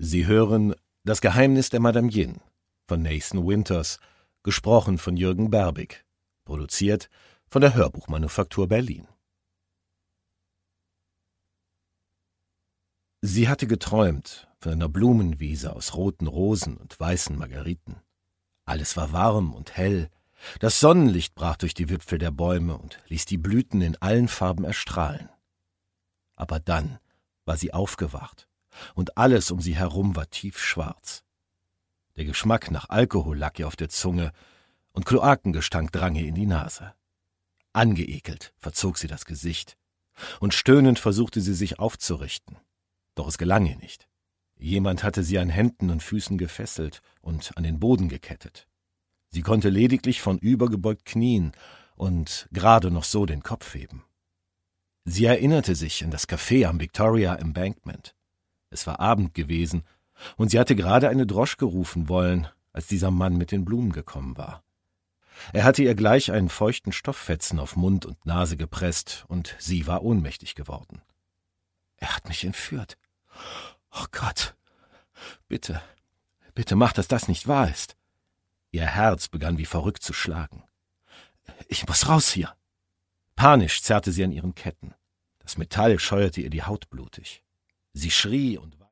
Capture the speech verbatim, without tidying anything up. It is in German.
Sie hören Das Geheimnis der Madame Yin von Nathan Winters, gesprochen von Jürgen Berbig, produziert von der Hörbuchmanufaktur Berlin. Sie hatte geträumt von einer Blumenwiese aus roten Rosen und weißen Margeriten. Alles war warm und hell, das Sonnenlicht brach durch die Wipfel der Bäume und ließ die Blüten in allen Farben erstrahlen. Aber dann war sie aufgewacht, und alles um sie herum war tiefschwarz. Der Geschmack nach Alkohol lag ihr auf der Zunge, und Kloakengestank drang ihr in die Nase. Angeekelt verzog sie das Gesicht, und stöhnend versuchte sie sich aufzurichten. Doch es gelang ihr nicht. Jemand hatte sie an Händen und Füßen gefesselt und an den Boden gekettet. Sie konnte lediglich vornübergebeugt knien und gerade noch so den Kopf heben. Sie erinnerte sich an das Café am Victoria Embankment. Es war Abend gewesen, und sie hatte gerade eine Droschke rufen wollen, als dieser Mann mit den Blumen gekommen war. Er hatte ihr gleich einen feuchten Stofffetzen auf Mund und Nase gepresst, und sie war ohnmächtig geworden. Er hat mich entführt. Oh Gott, bitte, bitte mach, dass das nicht wahr ist. Ihr Herz begann wie verrückt zu schlagen. Ich muss raus hier. Panisch zerrte sie an ihren Ketten. Das Metall scheuerte ihr die Haut blutig. Sie schrie und